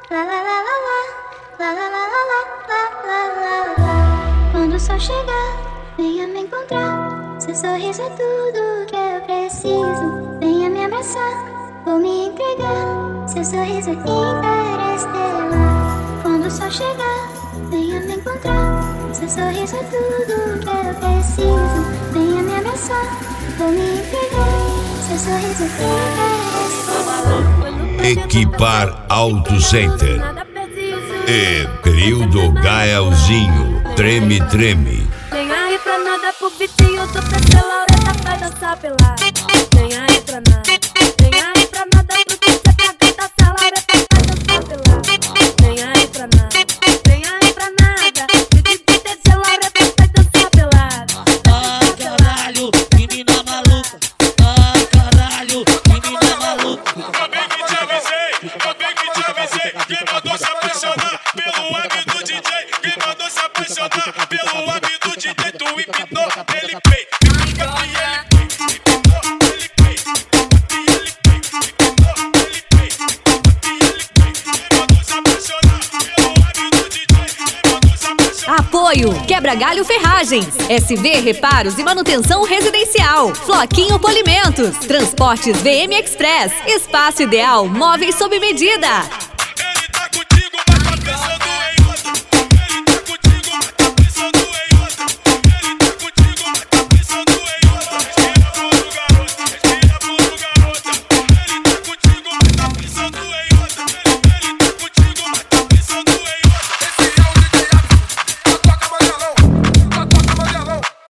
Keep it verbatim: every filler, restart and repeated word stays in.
lá, lá, lá, lá, lá, lá, lá, lá, lá, lá, lá, lá. Quando o sol chegar, venha me encontrar. Seu sorriso é tudo que eu preciso. Venha me abraçar, vou me entregar. Seu sorriso é interestelar. Quando o sol chegar, venha me encontrar. Seu sorriso é tudo que eu preciso. Venha me abraçar, vou me entregar. Seu sorriso é interestelar. Equipar Auto Center e trio do Gaelzinho, treme, treme. Nem aí pra nada pro Vitinho do P C Laureta vai dançar pelado. Nem aí pra nada, nem aí pra nada pro P C pra dançar Laureta vai dançar pelado. Nem aí pra nada, nem aí pra nada pro P C Laureta vai dançar pelado. Ah, caralho, menina maluca. Ah, caralho, menina maluca. Acabei que te avisei, acabei que te avisei. Quem mandou se apaixonar pelo web do D J? Quem mandou se apaixonar pelo web do D J? Tu empinou, ele pei, fica e ele pei, empinou, ele pei, e ele pei, empinou, ele pei, e ele pei. Quem mandou se apaixonar pelo web do D J? Quem mandou se apaixonar? Apoio Quebra Galho Ferragens, S V Reparos e Manutenção Residencial, Floquinho Polimentos, Transportes V M Express, Espaço Ideal Móveis sob medida.